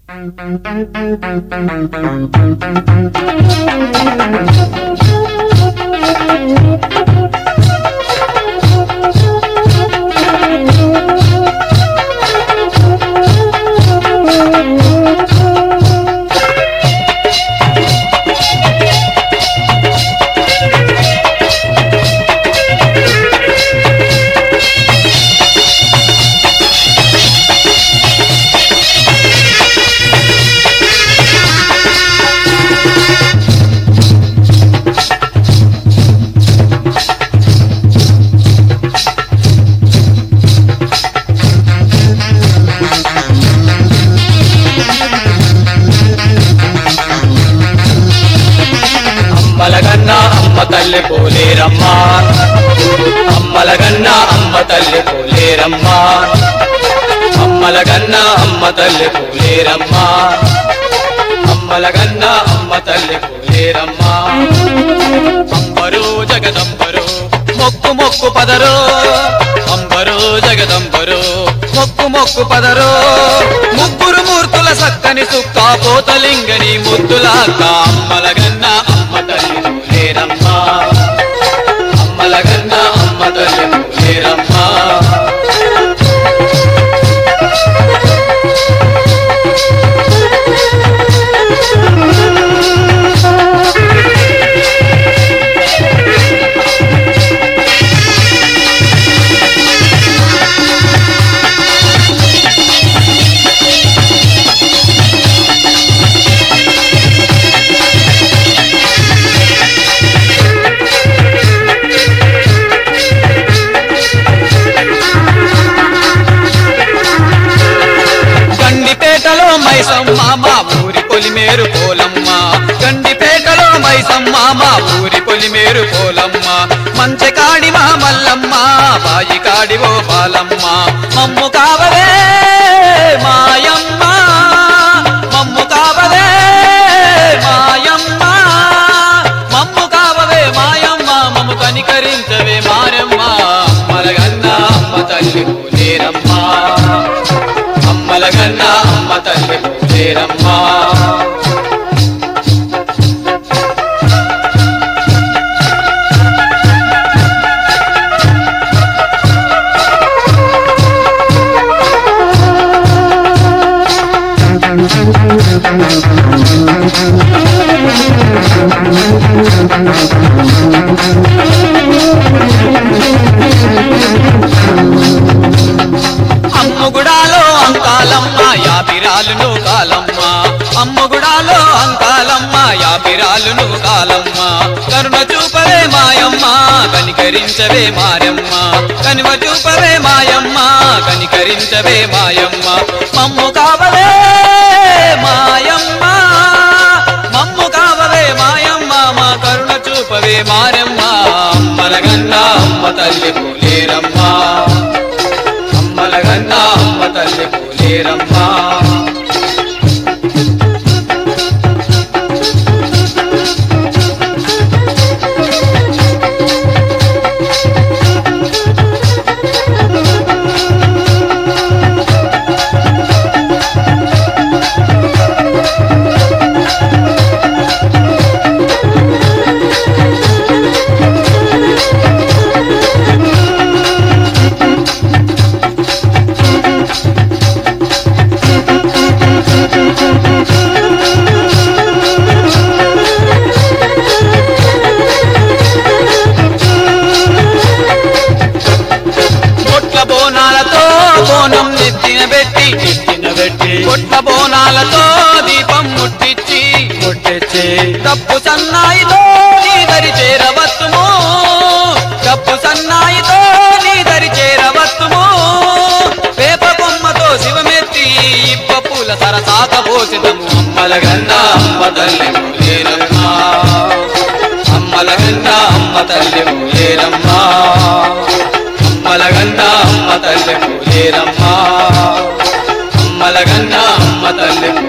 అమ్మలగన్న అమ్మ తల్లి పోలేరమ్మా, అమ్మలగన్న అమ్మ తల్లి పోలేరమ్మా, అమ్మలగన్న అమ్మ తల్లి పోలేరమ్మా, అమ్మలగన్న అమ్మ తల్లి పోలేరమ్మా. అంబరు జగదంబరు మొక్కు మొక్కు పదరో, అంబరు జగదంబరు మొక్కు మొక్కు పదరో, ముగ్గురు మూర్తుల సక్కని సుక్క పోతలింగని ముద్దులాక అమ్మలగన్న అమ్మ తల్లి పోలేరమ్మా, అమ్మలగన్న అమ్మ తల్లి పోలేరమ్మా. గండిపేటలో మైసమ్మ మా ఊరి పొలిమేరు పోలమ్మ, గండిపేటలో మైసమ్మ మా ఊరి పొలిమేరు పోలమ్మ, మంచెకాడి మా మల్లమ్మ బాయి కాడి ఓ పాలమ్మ, మమ్ము కావలే మాయమ్మ, మమ్ము కావలే మాయమ్మ, మమ్ము కావవే మాయమ్మ, మమ్ము కనికరించవే మారమ్మ. అమ్మలగన్న అమ్మ తల్లి పోలేరమ్మా, అమ్మలగన్న అమ్మ తల్లి పోలేరమ్మా. అమ్ముగుడాలో అంకాలమ్మ యాపిరాలును కాలమ్మ, అమ్ముగుడాలో అంకాలమ్మ యాపిరాలును కాలమ్మ, కరుణ చూపవే మాయమ్మ కనికరించవే మారమ్మ, కనుమ చూపవే మాయమ్మ కనికరించవే మాయమ్మ, మమ్ము కావలే మాయమ్మ, మమ్ము కావలే మాయమ్మ మా కరుణ చూపవే మారమ్మ. అమ్మలగన్న అమ్మ తల్లి పోలేరమ్మా, అమ్మలగన్న అమ్మ తల్లి పోలేరమ్మా. బోనం నెత్తిన పెట్టి కొట్ల బోనాలతో దీపం ముట్టించి తప్పు సన్నాయితో నీ దరి చేరవత్తుము, తప్పు సన్నాయితో నీ దరి చేరవత్తుము, వేప కొమ్మతో శివమెత్తి ఇప్ప పూల సరసాక పోసిదము. అమ్మలగన్న అమ్మ తల్లి పోలేరమ్మా, అమ్మలగన్న అమ్మ తల్లి పోలేరమ్మా, అమ్మలగన్న అమ్మ తల్లి పోలేరమ్మా, అమ్మలగన్న అమ్మ తల్లి